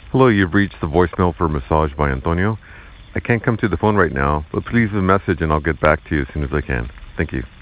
Hello, you've reached the voicemail for Massage by Antonio. I can't come to the phone right now, but please leave a message and I'll get back to you as soon as I can. Thank you.